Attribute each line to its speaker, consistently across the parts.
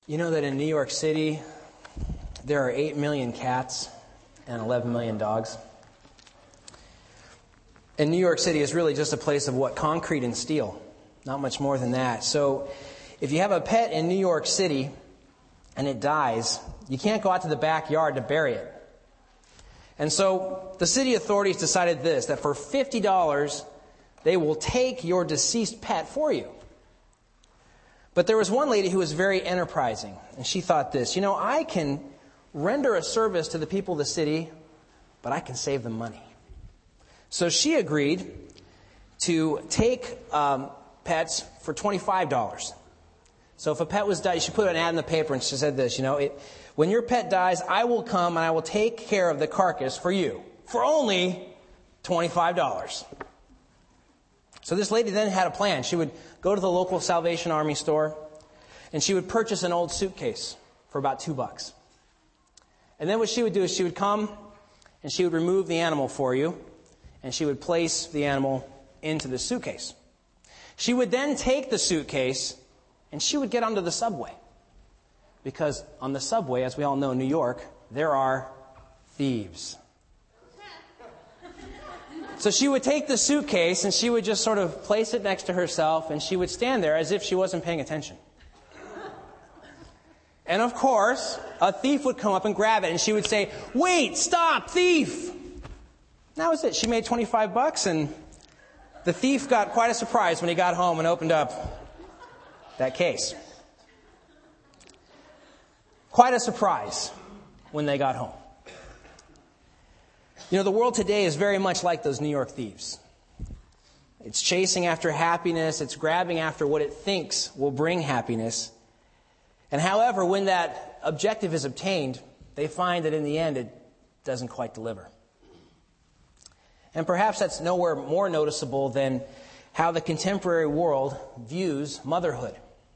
Speaker 1: You know that in New York City, there are 8 million cats and 11 million dogs? And New York City is really just a place of what? Concrete and steel. Not much more than that. So if you have a pet in New York City and it dies, you can't go out to the backyard to bury it. And so the city authorities decided this, that for $50, they will take your deceased pet for you. But there was one lady who was very enterprising, and she thought this, I can render a service to the people of the city, but I can save them money. So she agreed to take pets for $25. So if a pet was died, she put an ad in the paper and she said this, when your pet dies, I will come and I will take care of the carcass for you for only $25. So this lady then had a plan. She would go to the local Salvation Army store and she would purchase an old suitcase for about $2. And then what she would do is she would come and she would remove the animal for you and she would place the animal into the suitcase. She would then take the suitcase and she would get onto the subway. Because on the subway, as we all know in New York, there are thieves. So she would take the suitcase and she would just sort of place it next to herself and she would stand there as if she wasn't paying attention. And of course, a thief would come up and grab it and she would say, "Wait, stop, thief!" And that was it. She made $25 and the thief got quite a surprise when he got home and opened up that case. Quite a surprise when they got home. The world today is very much like those New York thieves. It's chasing after happiness. It's grabbing after what it thinks will bring happiness. And however, when that objective is obtained, they find that in the end it doesn't quite deliver. And perhaps that's nowhere more noticeable than how the contemporary world views motherhood.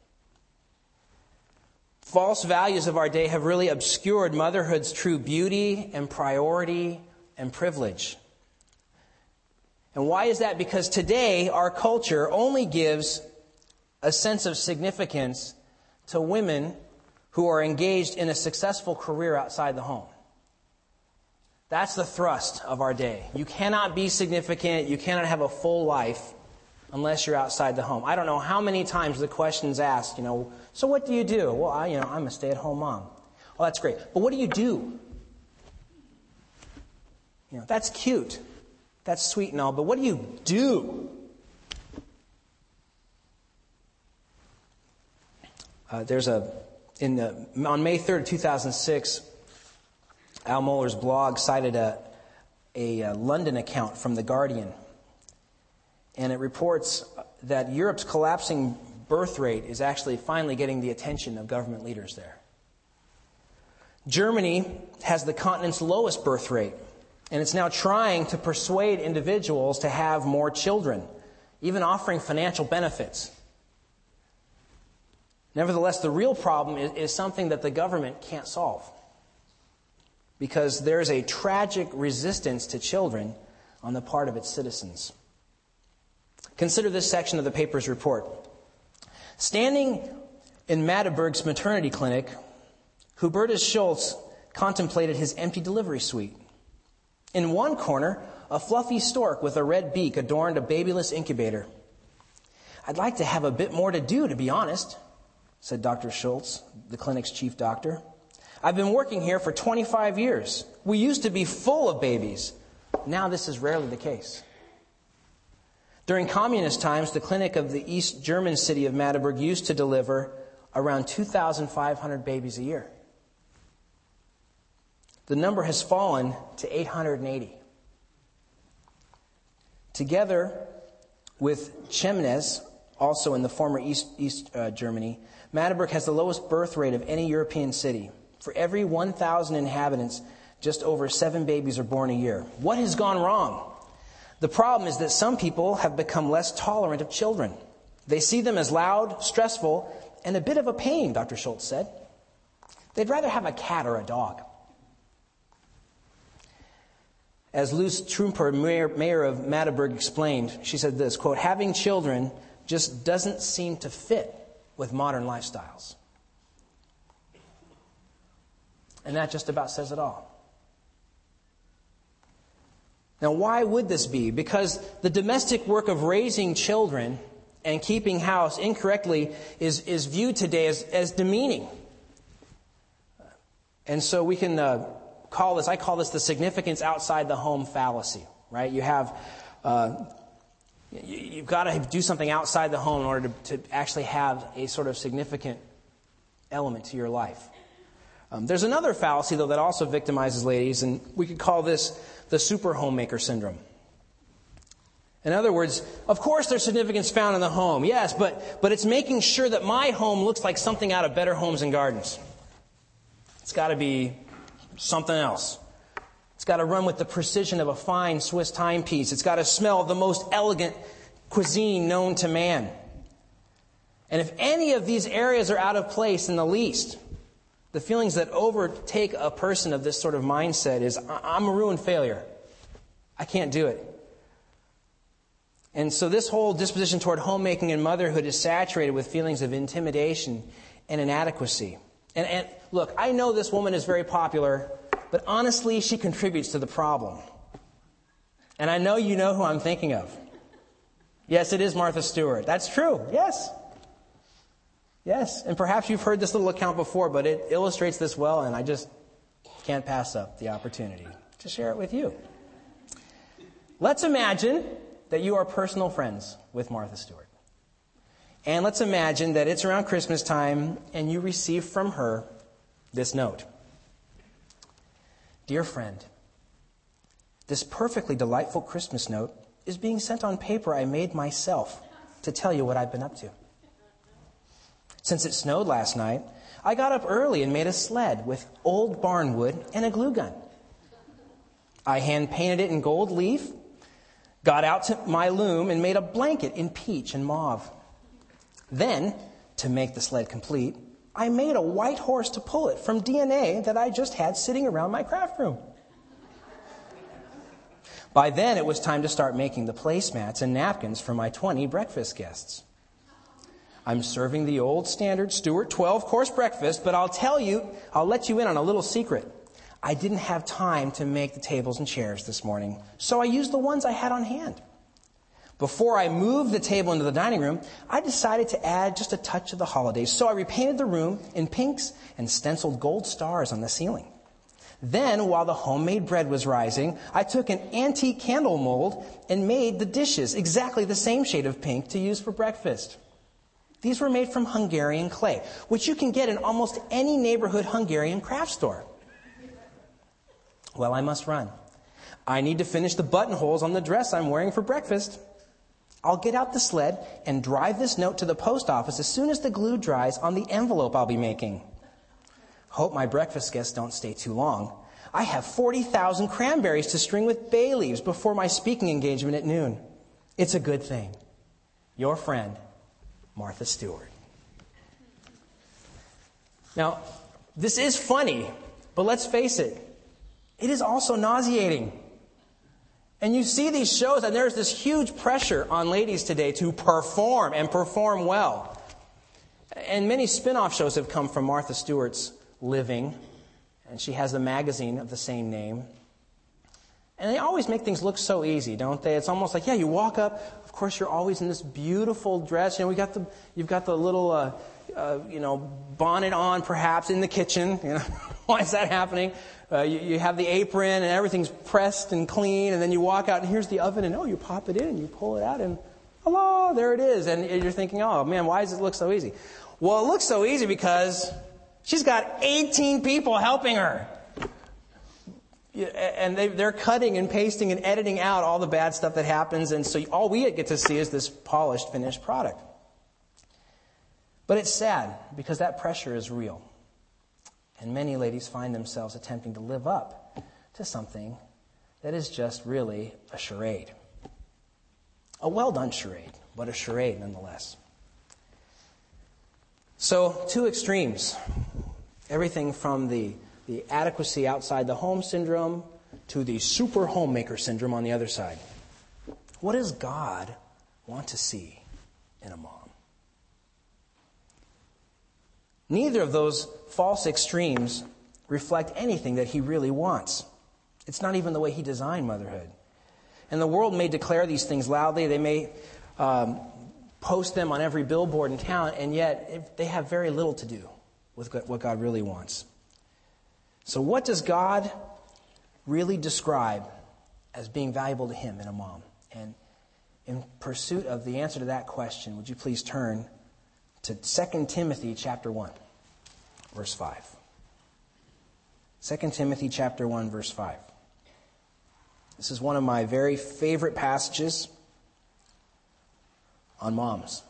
Speaker 1: False values of our day have really obscured motherhood's true beauty and priority and privilege. And why is that? Because today our culture only gives a sense of significance to women who are engaged in a successful career outside the home. That's the thrust of our day. You cannot be significant, you cannot have a full life unless you're outside the home. I don't know how many times the question's asked, so what do you do? Well, I'm a stay-at-home mom. Oh, that's great. But what do you do? That's cute. That's sweet and all, but what do you do? On May 3rd, 2006, Al Mohler's blog cited a London account from The Guardian. And it reports that Europe's collapsing birth rate is actually finally getting the attention of government leaders there. Germany has the continent's lowest birth rate, and it's now trying to persuade individuals to have more children, even offering financial benefits. Nevertheless, the real problem is something that the government can't solve, because there's a tragic resistance to children on the part of its citizens. Consider this section of the paper's report. Standing in Magdeburg's maternity clinic, Hubertus Schultz contemplated his empty delivery suite. In one corner, a fluffy stork with a red beak adorned a babyless incubator. "I'd like to have a bit more to do, to be honest," said Dr. Schultz, the clinic's chief doctor. "I've been working here for 25 years. We used to be full of babies. Now this is rarely the case." During communist times, the clinic of the East German city of Magdeburg used to deliver around 2,500 babies a year. The number has fallen to 880. Together with Chemnitz, also in the former East Germany, Magdeburg has the lowest birth rate of any European city. For every 1,000 inhabitants, just over 7 babies are born a year. What has gone wrong? The problem is that some people have become less tolerant of children. They see them as loud, stressful, and a bit of a pain, Dr. Schultz said. They'd rather have a cat or a dog. As Luce Trumper, mayor of Magdeburg, explained, she said this, quote, "Having children just doesn't seem to fit with modern lifestyles." And that just about says it all. Now, why would this be? Because the domestic work of raising children and keeping house incorrectly is viewed today as demeaning. And so we can I call this the significance outside the home fallacy, right? You have, you've got to do something outside the home in order to actually have a sort of significant element to your life. There's another fallacy, though, that also victimizes ladies, and we could call this the super homemaker syndrome. In other words, of course there's significance found in the home, yes, but it's making sure that my home looks like something out of Better Homes and Gardens. It's got to be something else. It's got to run with the precision of a fine Swiss timepiece. It's got to smell of the most elegant cuisine known to man. And if any of these areas are out of place in the least, the feelings that overtake a person of this sort of mindset is, I'm a ruined failure. I can't do it. And so this whole disposition toward homemaking and motherhood is saturated with feelings of intimidation and inadequacy. And look, I know this woman is very popular, but honestly, she contributes to the problem. And I know you know who I'm thinking of. Yes, it is Martha Stewart. That's true. Yes. Yes, and perhaps you've heard this little account before, but it illustrates this well, and I just can't pass up the opportunity to share it with you. Let's imagine that you are personal friends with Martha Stewart. And let's imagine that it's around Christmas time, and you receive from her this note. Dear friend, this perfectly delightful Christmas note is being sent on paper I made myself to tell you what I've been up to. Since it snowed last night, I got up early and made a sled with old barn wood and a glue gun. I hand-painted it in gold leaf, got out to my loom and made a blanket in peach and mauve. Then, to make the sled complete, I made a white horse to pull it from DNA that I just had sitting around my craft room. By then, it was time to start making the placemats and napkins for my 20 breakfast guests. I'm serving the old standard Stewart 12-course breakfast, but I'll let you in on a little secret. I didn't have time to make the tables and chairs this morning, so I used the ones I had on hand. Before I moved the table into the dining room, I decided to add just a touch of the holidays, so I repainted the room in pinks and stenciled gold stars on the ceiling. Then, while the homemade bread was rising, I took an antique candle mold and made the dishes exactly the same shade of pink to use for breakfast. These were made from Hungarian clay, which you can get in almost any neighborhood Hungarian craft store. Well, I must run. I need to finish the buttonholes on the dress I'm wearing for breakfast. I'll get out the sled and drive this note to the post office as soon as the glue dries on the envelope I'll be making. Hope my breakfast guests don't stay too long. I have 40,000 cranberries to string with bay leaves before my speaking engagement at noon. It's a good thing. Your friend, Martha Stewart. Now, this is funny, but let's face it, it is also nauseating. And you see these shows, and there's this huge pressure on ladies today to perform and perform well. And many spin-off shows have come from Martha Stewart's living, and she has a magazine of the same name. And they always make things look so easy, don't they? It's almost like, you walk up. Of course, you're always in this beautiful dress. You've got the little, bonnet on, perhaps in the kitchen. Why is that happening? You have the apron, and everything's pressed and clean. And then you walk out, and here's the oven, and you pop it in, and you pull it out, and hello, there it is. And you're thinking, oh man, why does it look so easy? Well, it looks so easy because she's got 18 people helping her. And they're cutting and pasting and editing out all the bad stuff that happens. And so all we get to see is this polished, finished product. But it's sad because that pressure is real. And many ladies find themselves attempting to live up to something that is just really a charade. A well-done charade, but a charade nonetheless. So, two extremes. Everything from the adequacy outside the home syndrome to the super homemaker syndrome on the other side. What does God want to see in a mom? Neither of those false extremes reflect anything that he really wants. It's not even the way he designed motherhood. And the world may declare these things loudly. They may post them on every billboard in town, and yet they have very little to do with what God really wants. So what does God really describe as being valuable to him in a mom? And in pursuit of the answer to that question, would you please turn to 2 Timothy chapter 1, verse 5. 2 Timothy chapter 1, verse 5. This is one of my very favorite passages on moms.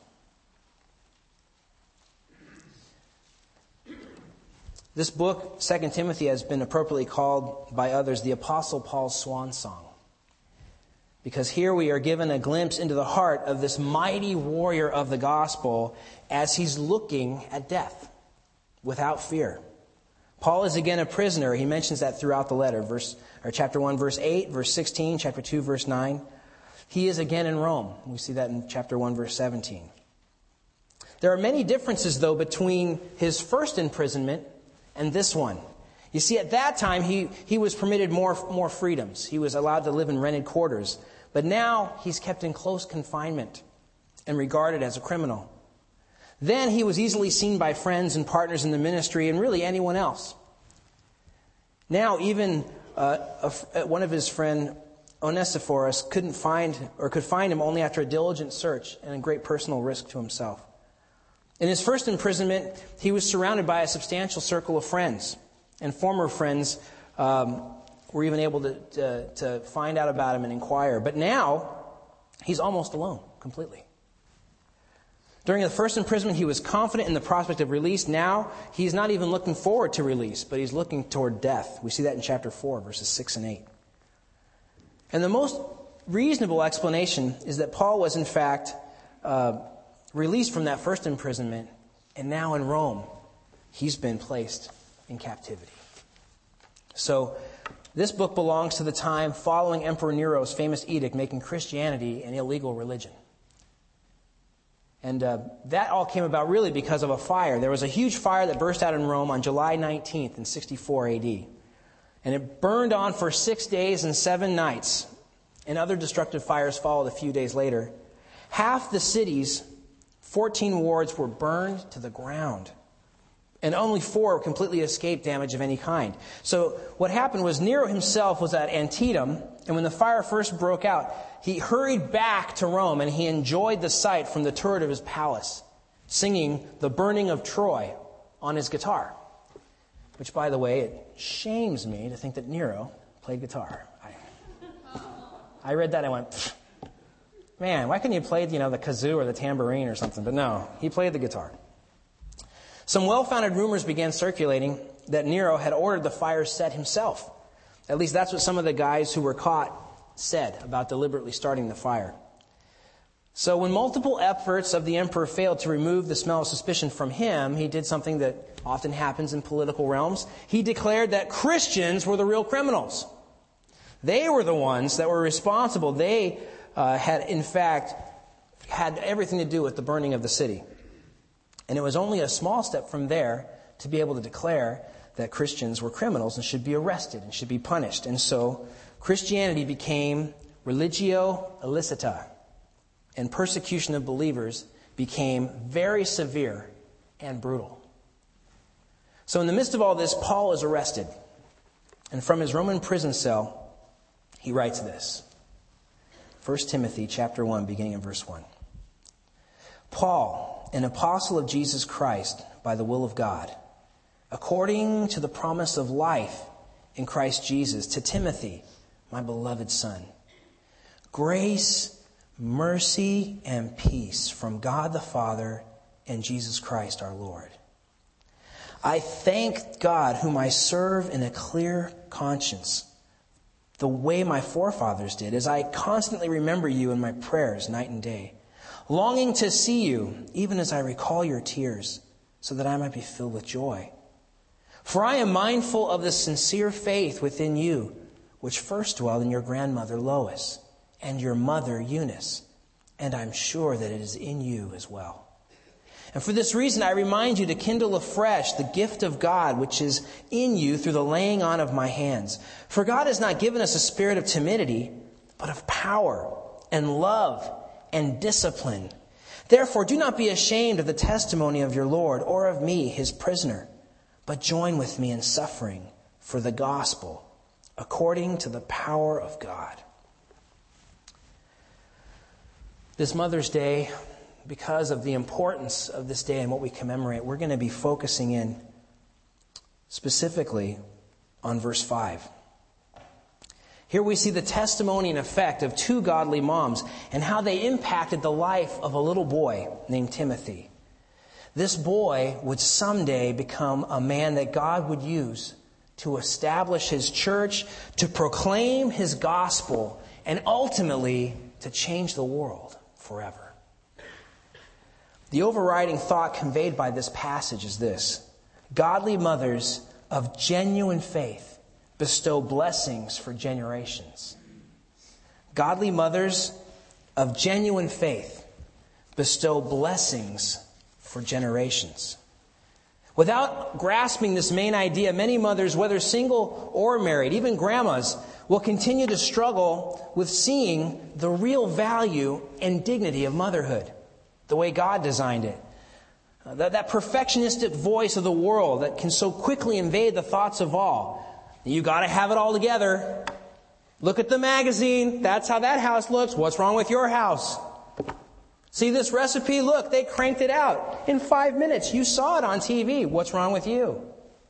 Speaker 1: This book, 2 Timothy, has been appropriately called by others the Apostle Paul's swan song. Because here we are given a glimpse into the heart of this mighty warrior of the gospel as he's looking at death without fear. Paul is again a prisoner. He mentions that throughout the letter. Chapter 1, verse 8, verse 16, chapter 2, verse 9. He is again in Rome. We see that in chapter 1, verse 17. There are many differences, though, between his first imprisonment and this one. You see, at that time, he was permitted more freedoms. He was allowed to live in rented quarters. But now he's kept in close confinement and regarded as a criminal. Then he was easily seen by friends and partners in the ministry and really anyone else. Now even one of his friend Onesiphorus could find him only after a diligent search and a great personal risk to himself. In his first imprisonment, he was surrounded by a substantial circle of friends. And former friends were even able to find out about him and inquire. But now, he's almost alone, completely. During the first imprisonment, he was confident in the prospect of release. Now, he's not even looking forward to release, but he's looking toward death. We see that in chapter 4, verses 6 and 8. And the most reasonable explanation is that Paul was, in fact, released from that first imprisonment, and now in Rome, he's been placed in captivity. So, this book belongs to the time following Emperor Nero's famous edict making Christianity an illegal religion. And that all came about really because of a fire. There was a huge fire that burst out in Rome on July 19th in 64 AD. And it burned on for 6 days and 7 nights. And other destructive fires followed a few days later. Half the city's 14 wards were burned to the ground. And only 4 completely escaped damage of any kind. So what happened was Nero himself was at Antietam, and when the fire first broke out, he hurried back to Rome, and he enjoyed the sight from the turret of his palace, singing The Burning of Troy on his guitar. Which, by the way, it shames me to think that Nero played guitar. I read that and I went, man, why couldn't you play, the kazoo or the tambourine or something? But no, he played the guitar. Some well-founded rumors began circulating that Nero had ordered the fire set himself. At least that's what some of the guys who were caught said about deliberately starting the fire. So when multiple efforts of the emperor failed to remove the smell of suspicion from him, he did something that often happens in political realms. He declared that Christians were the real criminals. They were the ones that were responsible. They had, in fact, had everything to do with the burning of the city. And it was only a small step from there to be able to declare that Christians were criminals and should be arrested and should be punished. And so Christianity became religio illicita, and persecution of believers became very severe and brutal. So in the midst of all this, Paul is arrested. And from his Roman prison cell, he writes this. 1 Timothy chapter 1, beginning in verse 1. Paul, an apostle of Jesus Christ by the will of God, according to the promise of life in Christ Jesus, to Timothy, my beloved son. Grace, mercy, and peace from God the Father and Jesus Christ our Lord. I thank God whom I serve in a clear conscience, the way my forefathers did, as I constantly remember you in my prayers night and day, longing to see you, even as I recall your tears, so that I might be filled with joy. For I am mindful of the sincere faith within you, which first dwelled in your grandmother Lois and your mother Eunice, and I'm sure that it is in you as well. And for this reason, I remind you to kindle afresh the gift of God which is in you through the laying on of my hands. For God has not given us a spirit of timidity, but of power and love and discipline. Therefore, do not be ashamed of the testimony of your Lord or of me, his prisoner, but join with me in suffering for the gospel, according to the power of God. This Mother's Day, because of the importance of this day and what we commemorate, we're going to be focusing in specifically on verse 5. Here we see the testimony and effect of two godly moms and how they impacted the life of a little boy named Timothy. This boy would someday become a man that God would use to establish his church, to proclaim his gospel, and ultimately to change the world forever. The overriding thought conveyed by this passage is this: godly mothers of genuine faith bestow blessings for generations. Godly mothers of genuine faith bestow blessings for generations. Without grasping this main idea, many mothers, whether single or married, even grandmas, will continue to struggle with seeing the real value and dignity of motherhood, the way God designed it. That perfectionistic voice of the world that can so quickly invade the thoughts of all. You got to have it all together. Look at the magazine. That's how that house looks. What's wrong with your house? See this recipe? Look, they cranked it out in 5 minutes. You saw it on TV. What's wrong with you?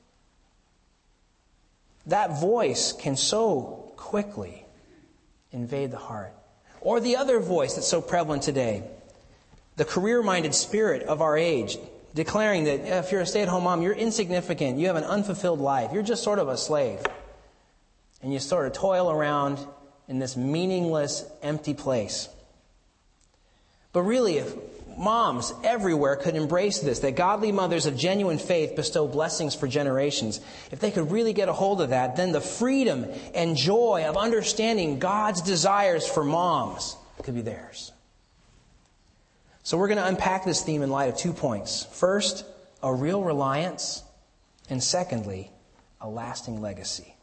Speaker 1: That voice can so quickly invade the heart. Or the other voice that's so prevalent today, the career-minded spirit of our age, declaring that if you're a stay-at-home mom, you're insignificant, you have an unfulfilled life, you're just sort of a slave. And you sort of toil around in this meaningless, empty place. But really, if moms everywhere could embrace this, that godly mothers of genuine faith bestow blessings for generations, if they could really get a hold of that, then the freedom and joy of understanding God's desires for moms could be theirs. So we're going to unpack this theme in light of 2 points. First, a real reliance, and secondly, a lasting legacy.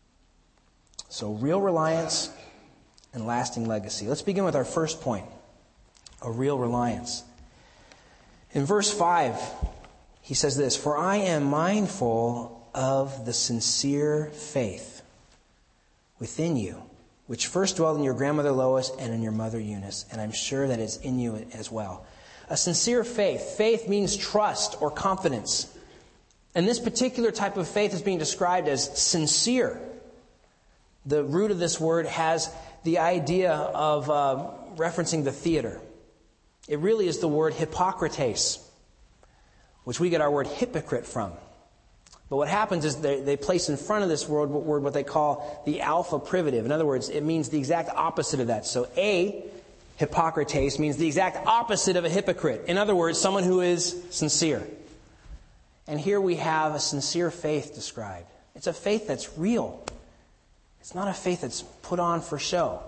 Speaker 1: So real reliance and lasting legacy. Let's begin with our first point, a real reliance. In verse 5, he says this: "For I am mindful of the sincere faith within you, which first dwelled in your grandmother Lois and in your mother Eunice, and I'm sure that it's in you as well." A sincere faith. Faith means trust or confidence. And this particular type of faith is being described as sincere. The root of this word has the idea of referencing the theater. It really is the word hypokrates, which we get our word hypocrite from. But what happens is they place in front of this word what they call the alpha privative. In other words, it means the exact opposite of that. So a hypokrates means the exact opposite of a hypocrite. In other words, someone who is sincere. And here we have a sincere faith described. It's a faith that's real. It's not a faith that's put on for show.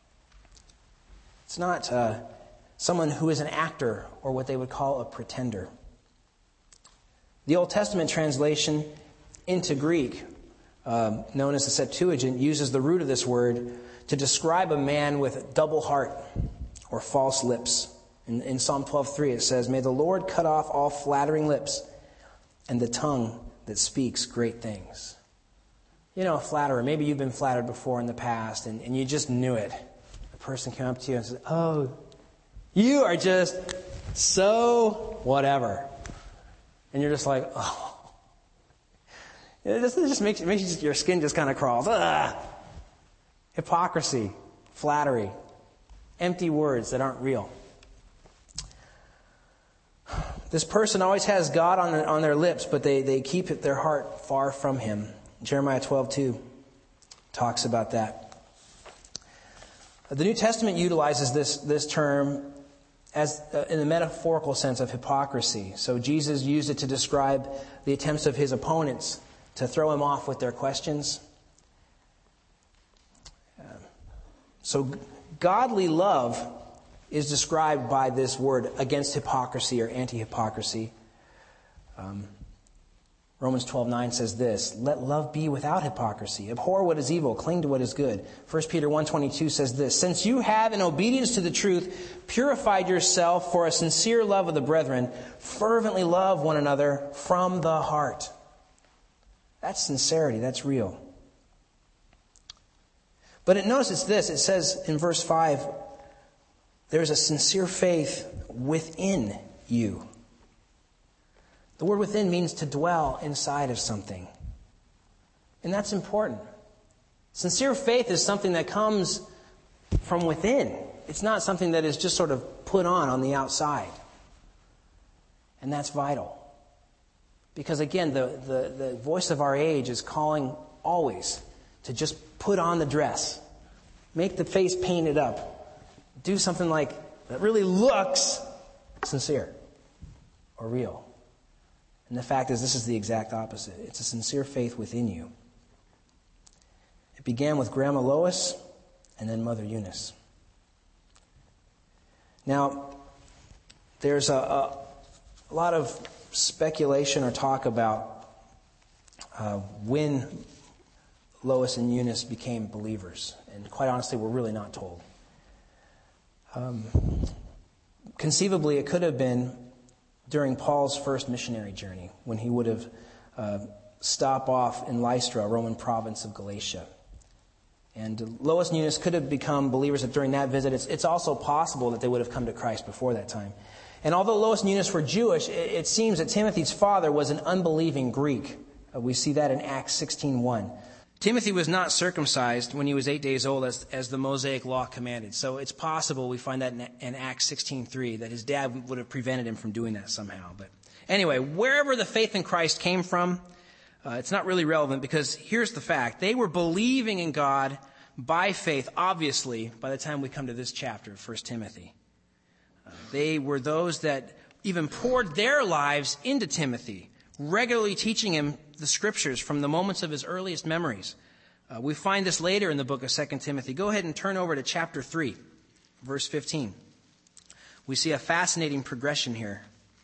Speaker 1: It's not someone who is an actor or what they would call a pretender. The Old Testament translation into Greek, known as the Septuagint, uses the root of this word to describe a man with a double heart or false lips. In Psalm 12:3 it says, "May the Lord cut off all flattering lips and the tongue that speaks great things." You know, a flatterer, maybe you've been flattered before in the past and you just knew it. A person came up to you and said, "Oh, you are just so whatever." And you're just like, oh. It just makes your skin just kind of crawls. Ugh. Hypocrisy, flattery, empty words that aren't real. This person always has God on their lips, but they keep their heart far from Him. Jeremiah 12:2 talks about that. The New Testament utilizes this term as in the metaphorical sense of hypocrisy. So Jesus used it to describe the attempts of His opponents to throw Him off with their questions. So godly love is described by this word against hypocrisy or anti-hypocrisy. Romans 12:9 says this, "Let love be without hypocrisy. Abhor what is evil, cling to what is good." 1 Peter 1:22 says this, "Since you have, in obedience to the truth, purified yourself for a sincere love of the brethren, fervently love one another from the heart." That's sincerity. That's real. But notice this. It says in verse 5, there's a sincere faith within you. The word within means to dwell inside of something. And that's important. Sincere faith is something that comes from within. It's not something that is just sort of put on the outside. And that's vital. Because again, the voice of our age is calling always to just put on the dress. Make the face painted up. Do something that really looks sincere or real. And the fact is, this is the exact opposite. It's a sincere faith within you. It began with Grandma Lois and then Mother Eunice. Now, there's a lot of speculation or talk about when Lois and Eunice became believers. And quite honestly, we're really not told. Conceivably, it could have been during Paul's first missionary journey, when he would have stopped off in Lystra, a Roman province of Galatia. And Lois and Eunice could have become believers during that visit. It's also possible that they would have come to Christ before that time. And although Lois and Eunice were Jewish, it seems that Timothy's father was an unbelieving Greek. We see that in Acts 16:1. Timothy was not circumcised when he was 8 days old as the Mosaic law commanded. So it's possible, we find that in Acts 16:3, that his dad would have prevented him from doing that somehow. But anyway, wherever the faith in Christ came from, it's not really relevant, because here's the fact. They were believing in God by faith, obviously, by the time we come to this chapter, 1 Timothy. They were those that even poured their lives into Timothy, regularly teaching him the Scriptures from the moments of his earliest memories. We find this later in the book of 2 Timothy. Go ahead and turn over to chapter 3, verse 15. We see a fascinating progression here.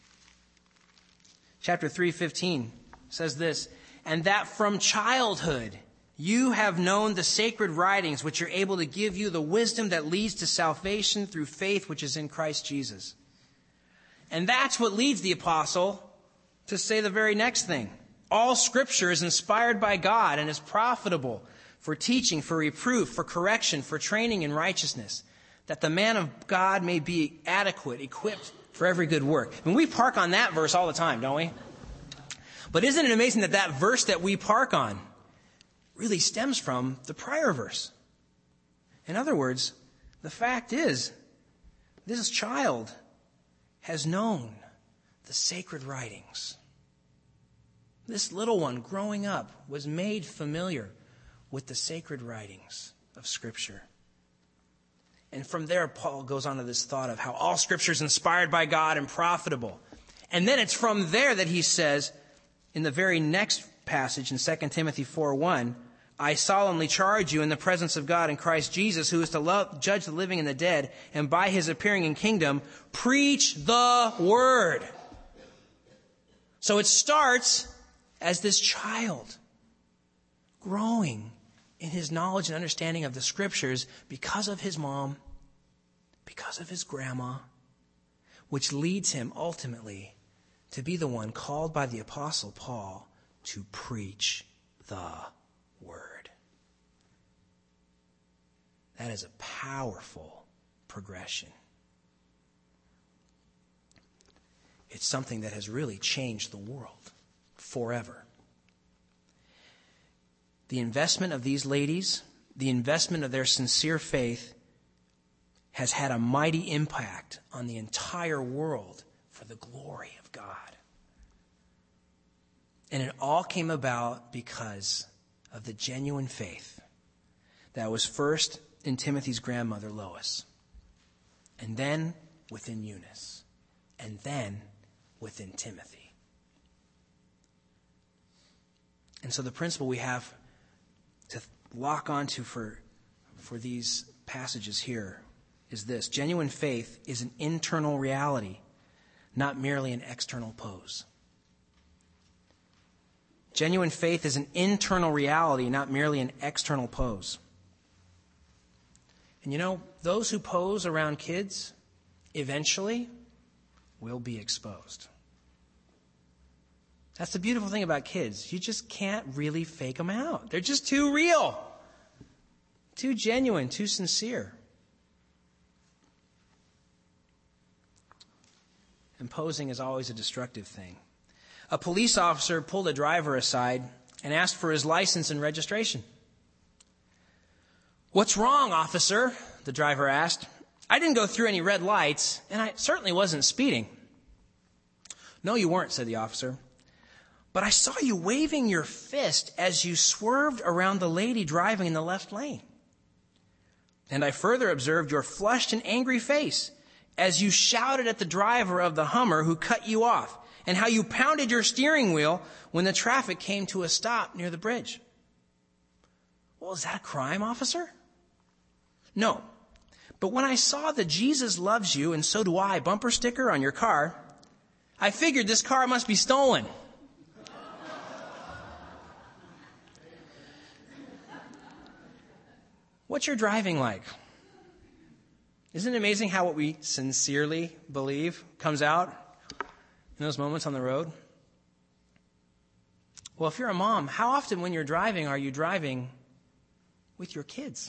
Speaker 1: Chapter 3:15 says this, "And that from childhood you have known the sacred writings, which are able to give you the wisdom that leads to salvation through faith which is in Christ Jesus." And that's what leads the apostle to say the very next thing. "All Scripture is inspired by God and is profitable for teaching, for reproof, for correction, for training in righteousness, that the man of God may be adequate, equipped for every good work." I mean, we park on that verse all the time, don't we? But isn't it amazing that that verse that we park on really stems from the prior verse? In other words, the fact is, this child has known the sacred writings. This little one growing up was made familiar with the sacred writings of Scripture. And from there, Paul goes on to this thought of how all Scripture is inspired by God and profitable. And then it's from there that he says, in the very next passage in 2 Timothy 4:1, "I solemnly charge you in the presence of God and Christ Jesus, who is to judge the living and the dead, and by his appearing in kingdom, preach the word." So it starts as this child growing in his knowledge and understanding of the Scriptures because of his mom, because of his grandma, which leads him ultimately to be the one called by the Apostle Paul to preach the word. That is a powerful progression. It's something that has really changed the world forever. The investment of these ladies, the investment of their sincere faith, has had a mighty impact on the entire world for the glory of God. And it all came about because of the genuine faith that was first in Timothy's grandmother, Lois, and then within Eunice, and then within Timothy. And so the principle we have to lock onto for these passages here is this: genuine faith is an internal reality, not merely an external pose. Genuine faith is an internal reality, not merely an external pose. And you know, those who pose around kids eventually will be exposed. That's the beautiful thing about kids. You just can't really fake them out. They're just too real, too genuine, too sincere. And posing is always a destructive thing. A police officer pulled a driver aside and asked for his license and registration. "What's wrong, officer?" the driver asked. "I didn't go through any red lights, and I certainly wasn't speeding." "No, you weren't," said the officer. "But I saw you waving your fist as you swerved around the lady driving in the left lane. And I further observed your flushed and angry face as you shouted at the driver of the Hummer who cut you off, and how you pounded your steering wheel when the traffic came to a stop near the bridge." "Well, is that a crime, officer?" "No. But when I saw the 'Jesus loves you and so do I' bumper sticker on your car, I figured this car must be stolen." What's your driving like? Isn't it amazing how what we sincerely believe comes out in those moments on the road? Well, if you're a mom, how often when you're driving are you driving with your kids?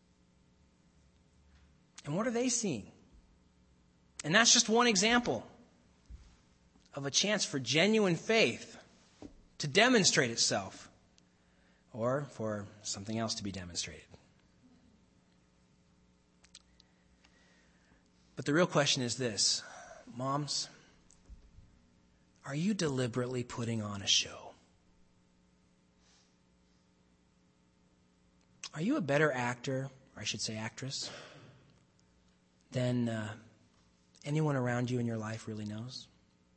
Speaker 1: And what are they seeing? And that's just one example of a chance for genuine faith to demonstrate itself, or for something else to be demonstrated. But the real question is this: moms, are you deliberately putting on a show? Are you a better actor, or I should say actress, than anyone around you in your life really knows?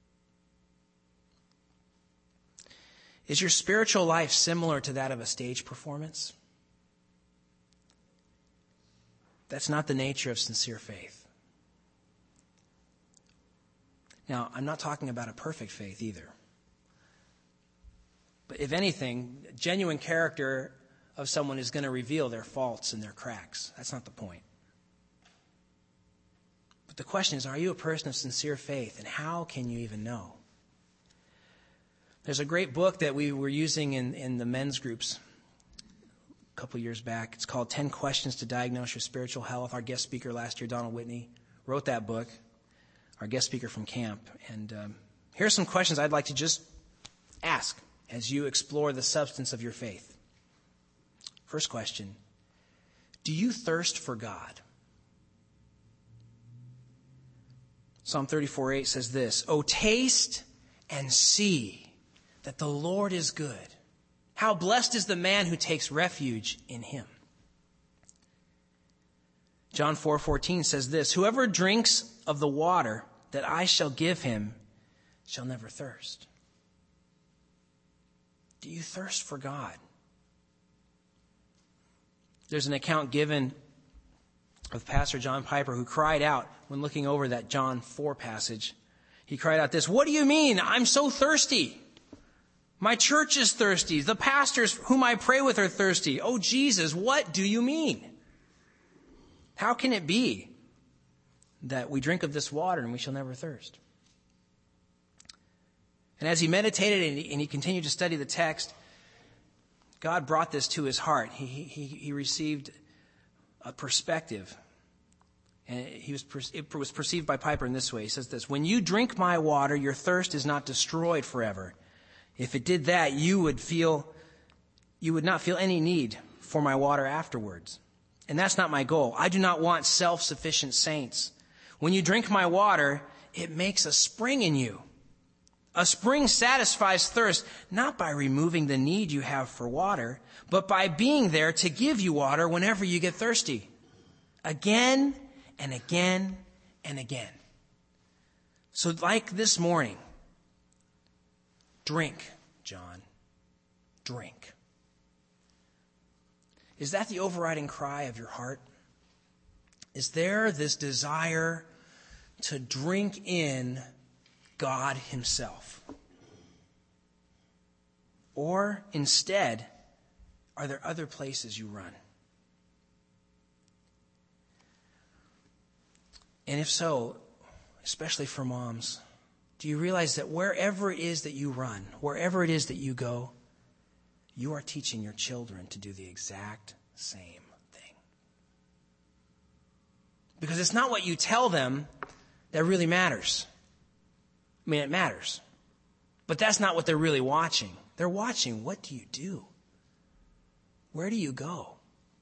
Speaker 1: Is your spiritual life similar to that of a stage performance? That's not the nature of sincere faith. Now, I'm not talking about a perfect faith either. But if anything, genuine character of someone is going to reveal their faults and their cracks. That's not the point. But the question is, are you a person of sincere faith? And how can you even know? There's a great book that we were using in the men's groups a couple years back. It's called 10 Questions to Diagnose Your Spiritual Health. Our guest speaker last year, Donald Whitney, wrote that book. Our guest speaker from camp. And here are some questions I'd like to just ask as you explore the substance of your faith. First question: do you thirst for God? Psalm 34:8 says this: "O taste and see that the Lord is good. How blessed is the man who takes refuge in him." John 4:14 says this: "Whoever drinks of the water that I shall give him shall never thirst." Do you thirst for God? There's an account given of Pastor John Piper who cried out when looking over that John 4 passage. He cried out this: "What do you mean? I'm so thirsty. My church is thirsty. The pastors whom I pray with are thirsty. Oh, Jesus, what do you mean? How can it be that we drink of this water and we shall never thirst?" And as he meditated and he continued to study the text, God brought this to his heart. He received a perspective. And it was perceived by Piper in this way. He says this: "When you drink my water, your thirst is not destroyed forever. If it did that, you would not feel any need for my water afterwards. And that's not my goal. I do not want self-sufficient saints. When you drink my water, it makes a spring in you. A spring satisfies thirst, not by removing the need you have for water, but by being there to give you water whenever you get thirsty. Again and again and again." So like this morning, drink, John, drink. Is that the overriding cry of your heart? Is there this desire to drink in God himself? Or instead, are there other places you run? And if so, especially for moms, do you realize that wherever it is that you run, wherever it is that you go, you are teaching your children to do the exact same thing? Because it's not what you tell them that really matters. I mean, it matters. But that's not what they're really watching. They're watching, what do you do? Where do you go?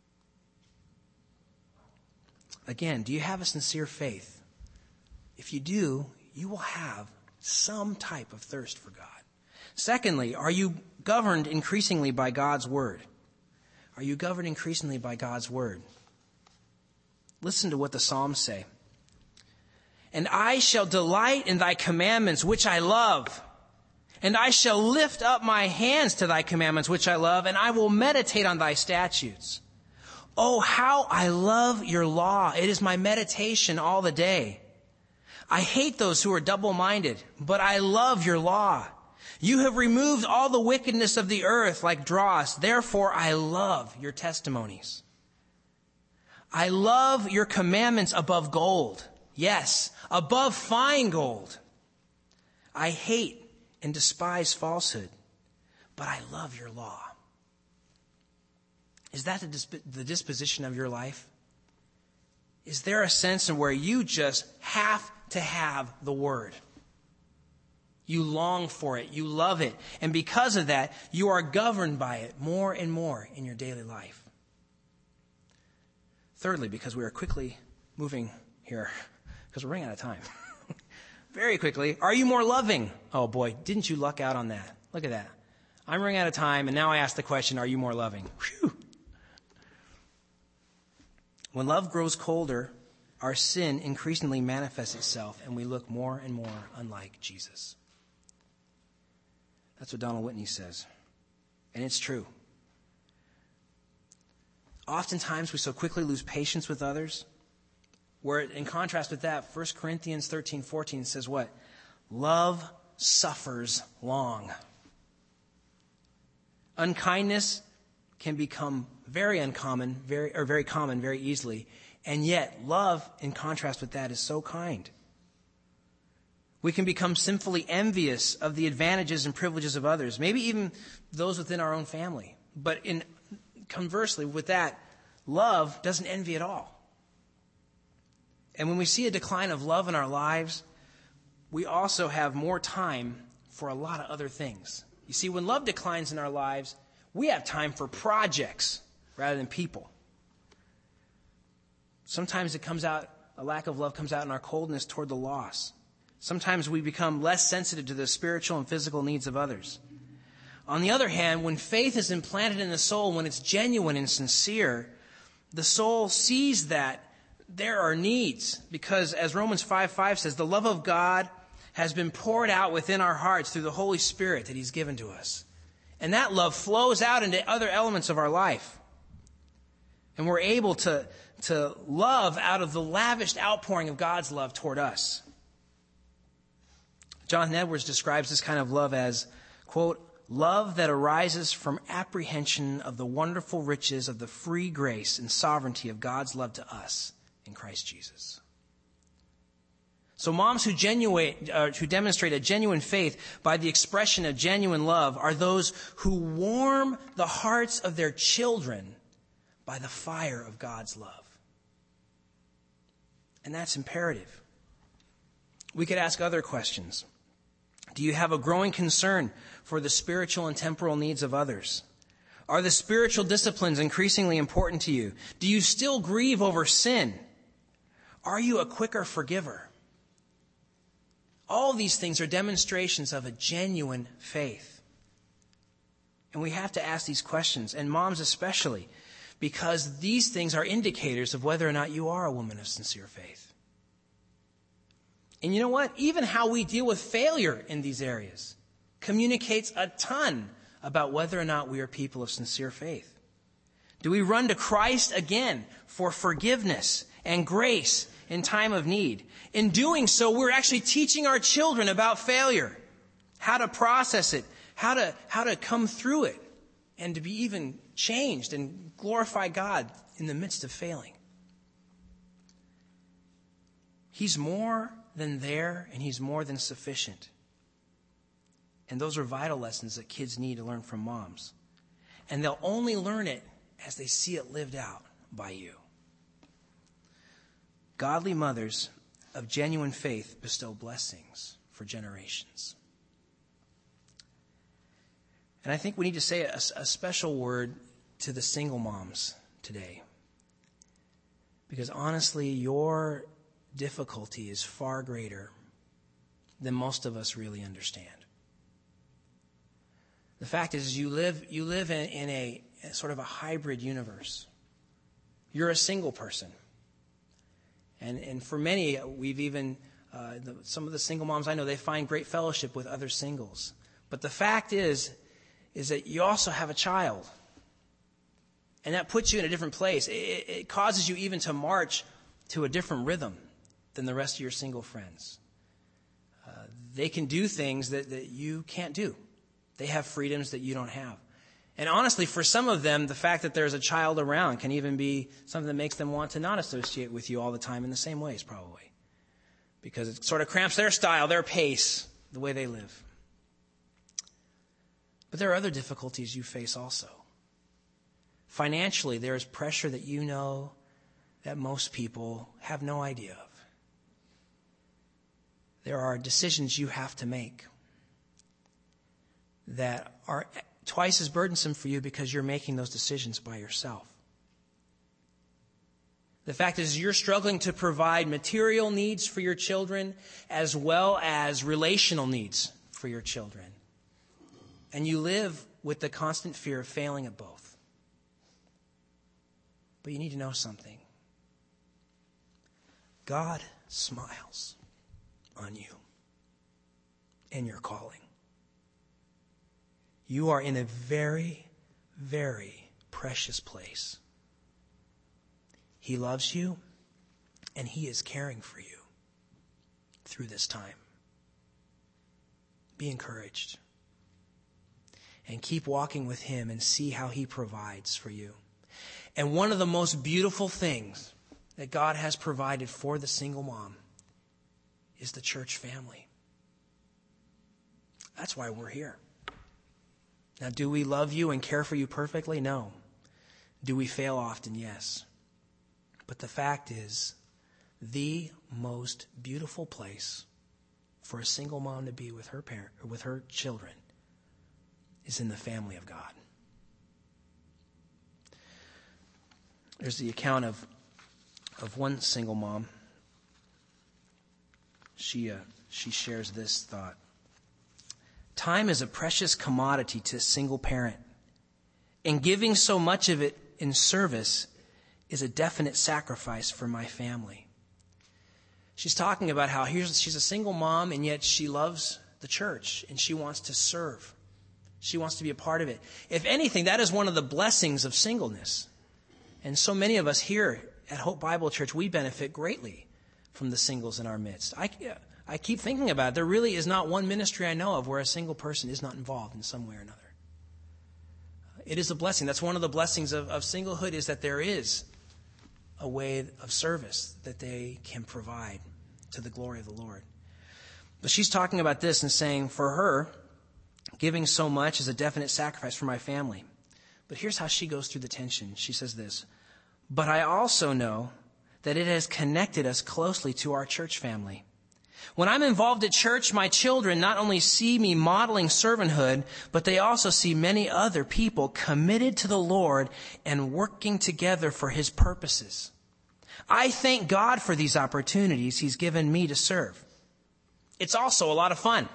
Speaker 1: Again, do you have a sincere faith? If you do, you will have some type of thirst for God. Secondly, are you governed increasingly by God's word? Are you governed increasingly by God's word? Listen to what the Psalms say. And I shall delight in thy commandments, which I love. And I shall lift up my hands to thy commandments, which I love, and I will meditate on thy statutes. Oh, how I love your law. It is my meditation all the day. I hate those who are double-minded, but I love your law. You have removed all the wickedness of the earth like dross. Therefore, I love your testimonies. I love your commandments above gold. Yes, above fine gold. I hate and despise falsehood, but I love your law. Is that the disposition of your life? Is there a sense in where you just have to have the word? You long for it. You love it. And because of that, you are governed by it more and more in your daily life. Thirdly, because we are quickly moving here, because we're running out of time. Very quickly, are you more loving? Oh boy, didn't you luck out on that? Look at that. I'm running out of time, and now I ask the question, are you more loving? Whew. When love grows colder, our sin increasingly manifests itself, and we look more and more unlike Jesus. That's what Donald Whitney says. And it's true. Oftentimes, we so quickly lose patience with others. Where, in contrast with that, 1 Corinthians 13:14 says what? Love suffers long. Unkindness can become very uncommon, very common very easily. And yet, love, in contrast with that, is so kind. We can become sinfully envious of the advantages and privileges of others, maybe even those within our own family. But conversely, with that, love doesn't envy at all. And when we see a decline of love in our lives, we also have more time for a lot of other things. You see, when love declines in our lives, we have time for projects rather than people. Sometimes a lack of love comes out in our coldness toward the lost. Sometimes we become less sensitive to the spiritual and physical needs of others. On the other hand, when faith is implanted in the soul, when it's genuine and sincere, the soul sees that there are needs, because as Romans 5:5 says, the love of God has been poured out within our hearts through the Holy Spirit that He's given to us. And that love flows out into other elements of our life. And we're able to love out of the lavished outpouring of God's love toward us. Jonathan Edwards describes this kind of love as, quote, love that arises from apprehension of the wonderful riches of the free grace and sovereignty of God's love to us in Christ Jesus. So moms who demonstrate a genuine faith by the expression of genuine love are those who warm the hearts of their children by the fire of God's love. And that's imperative. We could ask other questions. Do you have a growing concern for the spiritual and temporal needs of others? Are the spiritual disciplines increasingly important to you? Do you still grieve over sin? Are you a quicker forgiver? All these things are demonstrations of a genuine faith. And we have to ask these questions, and moms especially, because these things are indicators of whether or not you are a woman of sincere faith. And you know what? Even how we deal with failure in these areas communicates a ton about whether or not we are people of sincere faith. Do we run to Christ again for forgiveness and grace in time of need. In doing so, we're actually teaching our children about failure, how to process it, how to come through it, and to be even changed and glorify God in the midst of failing. He's more than there, and He's more than sufficient. And those are vital lessons that kids need to learn from moms. And they'll only learn it as they see it lived out by you. Godly mothers of genuine faith bestow blessings for generations. And I think we need to say a special word to the single moms today. Because honestly, your difficulty is far greater than most of us really understand. The fact is you live in a sort of a hybrid universe. You're a single person. And for many, we've even, some of the single moms I know, they find great fellowship with other singles. But the fact is that you also have a child. And that puts you in a different place. It causes you even to march to a different rhythm than the rest of your single friends. They can do things that you can't do. They have freedoms that you don't have. And honestly, for some of them, the fact that there's a child around can even be something that makes them want to not associate with you all the time in the same ways, probably. Because it sort of cramps their style, their pace, the way they live. But there are other difficulties you face also. Financially, there is pressure that you know that most people have no idea of. There are decisions you have to make that are twice as burdensome for you because you're making those decisions by yourself. The fact is you're struggling to provide material needs for your children as well as relational needs for your children. And you live with the constant fear of failing at both. But you need to know something. God smiles on you and your calling. You are in a very, very precious place. He loves you, and He is caring for you through this time. Be encouraged. And keep walking with Him and see how He provides for you. And one of the most beautiful things that God has provided for the single mom is the church family. That's why we're here. Now, do we love you and care for you perfectly? No. Do we fail often? Yes. But the fact is, the most beautiful place for a single mom to be with her parent or with her children is in the family of God. There's the account of one single mom. She shares this thought. Time is a precious commodity to a single parent, and giving so much of it in service is a definite sacrifice for my family. She's talking about how she's a single mom, and yet she loves the church, and she wants to serve. She wants to be a part of it. If anything, that is one of the blessings of singleness. And so many of us here at Hope Bible Church, we benefit greatly from the singles in our midst. I keep thinking about it. There really is not one ministry I know of where a single person is not involved in some way or another. It is a blessing. That's one of the blessings of singlehood, is that there is a way of service that they can provide to the glory of the Lord. But she's talking about this and saying, for her, giving so much is a definite sacrifice for my family. But here's how she goes through the tension. She says this, but I also know that it has connected us closely to our church family. When I'm involved at church, my children not only see me modeling servanthood, but they also see many other people committed to the Lord and working together for His purposes. I thank God for these opportunities He's given me to serve. It's also a lot of fun.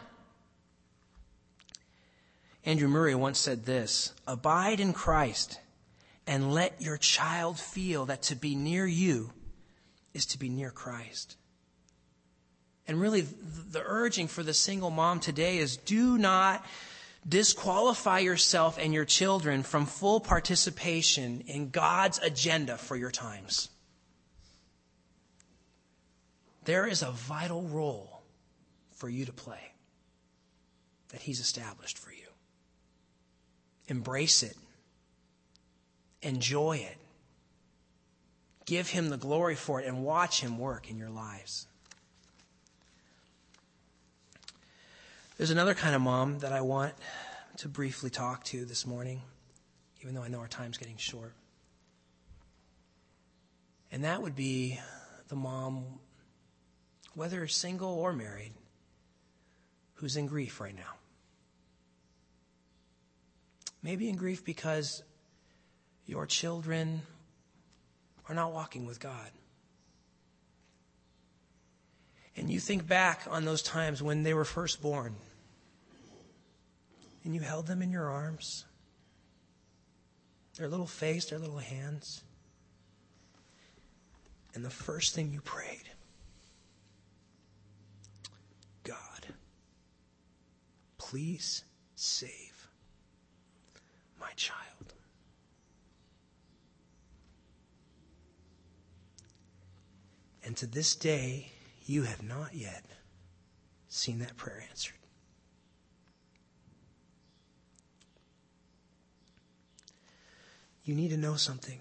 Speaker 1: Andrew Murray once said this, abide in Christ and let your child feel that to be near you is to be near Christ. And really, the urging for the single mom today is do not disqualify yourself and your children from full participation in God's agenda for your times. there is a vital role for you to play that he's established for you. Embrace it. Enjoy it. Give him the glory for it and watch him work in your lives. There's another kind of mom that I want to briefly talk to this morning, even though I know our time's getting short. And that would be the mom, whether single or married, who's in grief right now. Maybe in grief because your children are not walking with God. And you think back on those times when they were first born, and you held them in your arms, their little face, their little hands, and the first thing you prayed, God, please save my child. And to this day, you have not yet seen that prayer answered. You need to know something.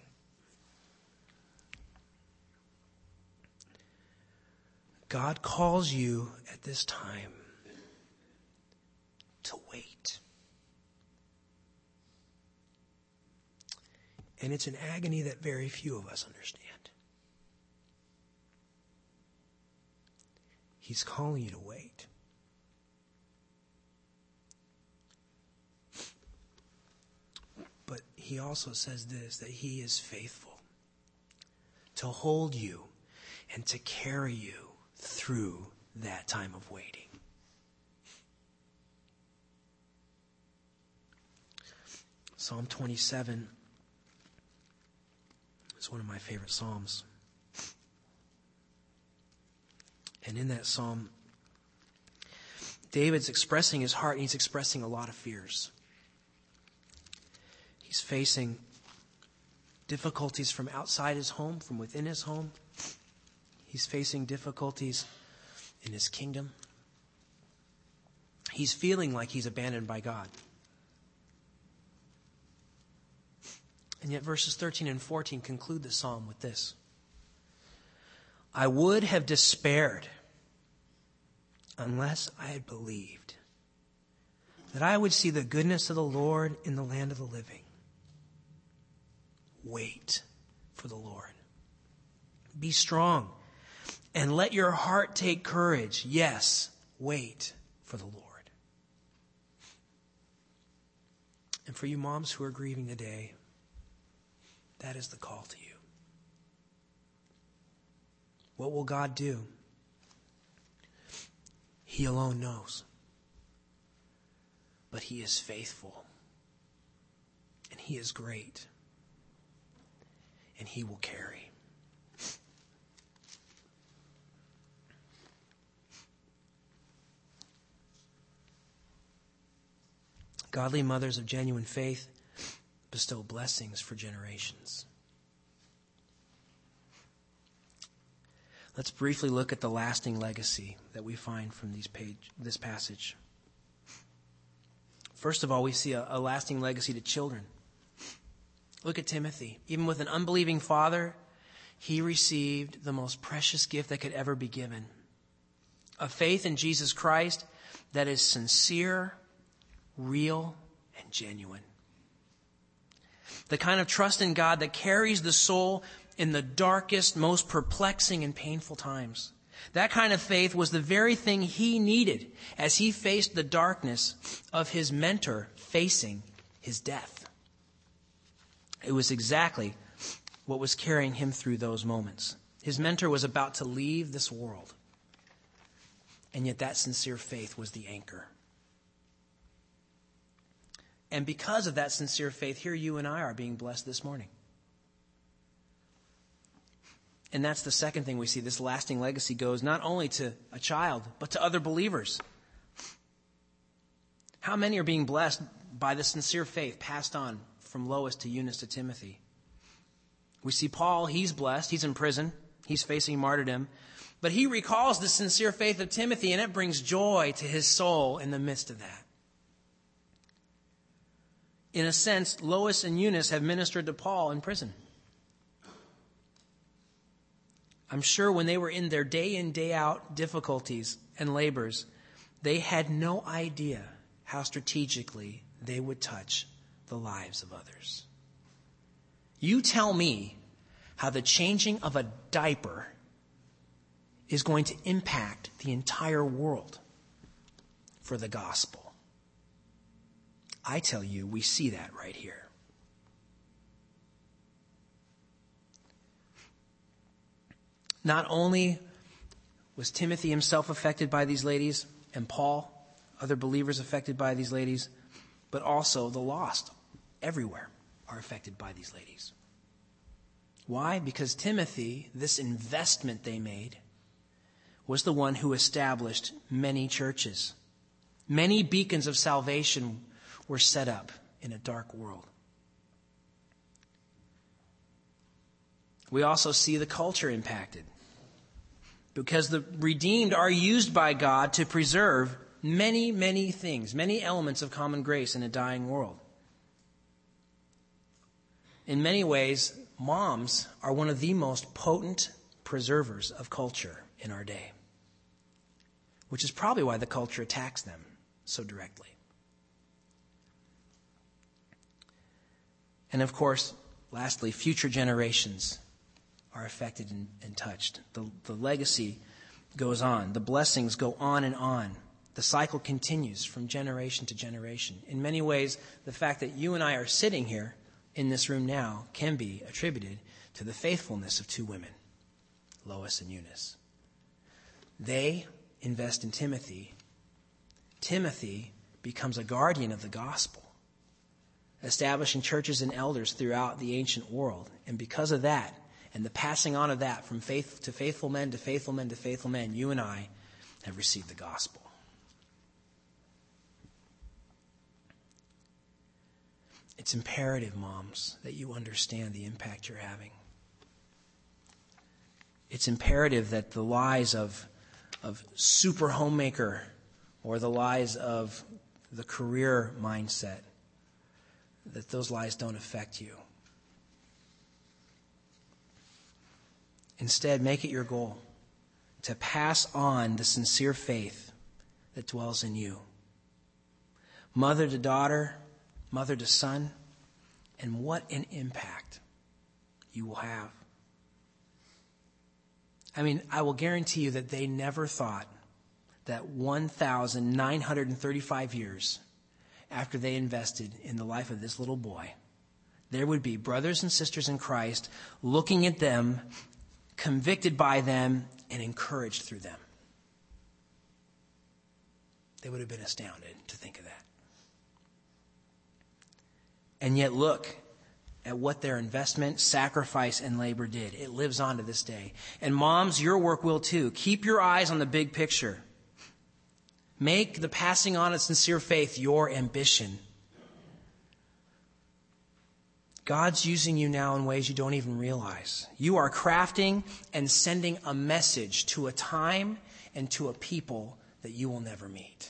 Speaker 1: God calls you at this time to wait. And it's an agony that very few of us understand. He's calling you to wait. But he also says this, that he is faithful to hold you and to carry you through that time of waiting. Psalm 27 is one of my favorite psalms. And in that psalm, David's expressing his heart, and he's expressing a lot of fears. He's facing difficulties from outside his home, from within his home. He's facing difficulties in his kingdom. He's feeling like he's abandoned by God. And yet verses 13 and 14 conclude the psalm with this: I would have despaired unless I had believed that I would see the goodness of the Lord in the land of the living. Wait for the Lord. Be strong and let your heart take courage. Yes, wait for the Lord. And for you moms who are grieving today, that is the call to you. What will God do? He alone knows. But he is faithful. And he is great. And he will carry. Godly mothers of genuine faith bestow blessings for generations. Let's briefly look at the lasting legacy that we find from this passage. First of all, we see a lasting legacy to children. Look at Timothy. Even with an unbelieving father, he received the most precious gift that could ever be given. A faith in Jesus Christ that is sincere, real, and genuine. The kind of trust in God that carries the soul in the darkest, most perplexing and painful times. That kind of faith was the very thing he needed as he faced the darkness of his mentor facing his death. It was exactly what was carrying him through those moments. His mentor was about to leave this world. And yet that sincere faith was the anchor. And because of that sincere faith, here you and I are being blessed this morning. And that's the second thing we see. This lasting legacy goes not only to a child, but to other believers. How many are being blessed by the sincere faith passed on from Lois to Eunice to Timothy? We see Paul, he's blessed. He's in prison. He's facing martyrdom. But he recalls the sincere faith of Timothy, and it brings joy to his soul in the midst of that. In a sense, Lois and Eunice have ministered to Paul in prison. I'm sure when they were in their day in, day out difficulties and labors, they had no idea how strategically they would touch the lives of others. You tell me how the changing of a diaper is going to impact the entire world for the gospel. I tell you, we see that right here. Not only was Timothy himself affected by these ladies, and Paul, other believers affected by these ladies, but also the lost everywhere are affected by these ladies. Why? Because Timothy, this investment they made, was the one who established many churches. Many beacons of salvation were set up in a dark world. We also see the culture impacted, because the redeemed are used by God to preserve many, many things, many elements of common grace in a dying world. In many ways, moms are one of the most potent preservers of culture in our day, which is probably why the culture attacks them so directly. And of course, lastly, future generations are affected and touched. The legacy goes on. The blessings go on and on. The cycle continues from generation to generation. In many ways, the fact that you and I are sitting here in this room now can be attributed to the faithfulness of two women, Lois and Eunice. They invest in Timothy. Timothy becomes a guardian of the gospel, establishing churches and elders throughout the ancient world. And because of that, and the passing on of that from faith to faithful men to faithful men to faithful men, you and I have received the gospel. It's imperative, moms, that you understand the impact you're having. It's imperative that the lies of super homemaker or the lies of the career mindset, that those lies don't affect you. Instead, make it your goal to pass on the sincere faith that dwells in you. Mother to daughter, mother to son, and what an impact you will have. I mean, I will guarantee you that they never thought that 1,935 years after they invested in the life of this little boy, there would be brothers and sisters in Christ looking at them, convicted by them, and encouraged through them. They would have been astounded to think of that. And yet look at what their investment, sacrifice, and labor did. It lives on to this day. And moms, your work will too. Keep your eyes on the big picture. Make the passing on of sincere faith your ambition. God's using you now in ways you don't even realize. You are crafting and sending a message to a time and to a people that you will never meet.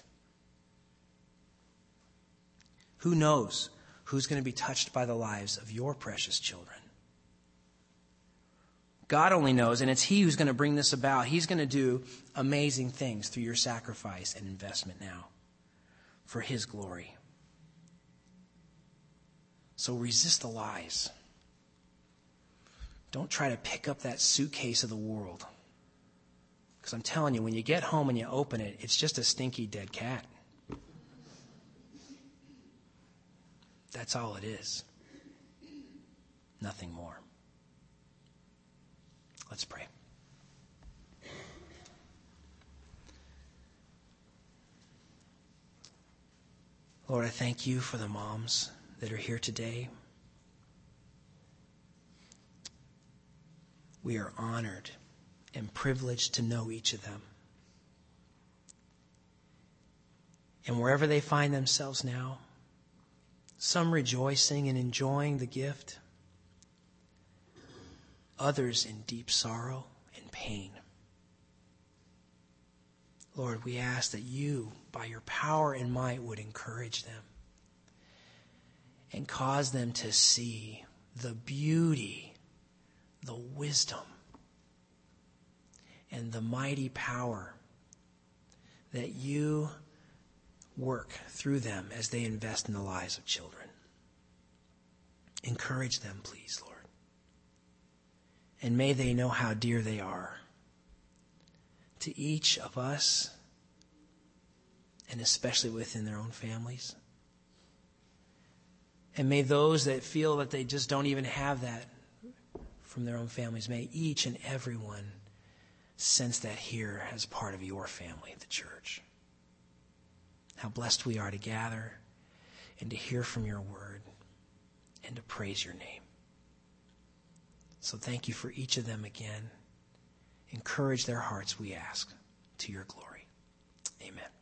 Speaker 1: Who knows who's going to be touched by the lives of your precious children? God only knows, and it's He who's going to bring this about. He's going to do amazing things through your sacrifice and investment now for His glory. So resist the lies. Don't try to pick up that suitcase of the world. Because I'm telling you, when you get home and you open it, it's just a stinky dead cat. That's all it is. Nothing more. Let's pray. Lord, I thank you for the moms that are here today. We are honored and privileged to know each of them. And wherever they find themselves now, some rejoicing and enjoying the gift, others in deep sorrow and pain. Lord, we ask that you, by your power and might, would encourage them and cause them to see the beauty, the wisdom, and the mighty power that you work through them as they invest in the lives of children. Encourage them, please, Lord. And may they know how dear they are to each of us, and especially within their own families. And may those that feel that they just don't even have that from their own families, may each and every one sense that here as part of your family, the church. How blessed we are to gather and to hear from your word and to praise your name. So thank you for each of them again. Encourage their hearts, we ask, to your glory. Amen.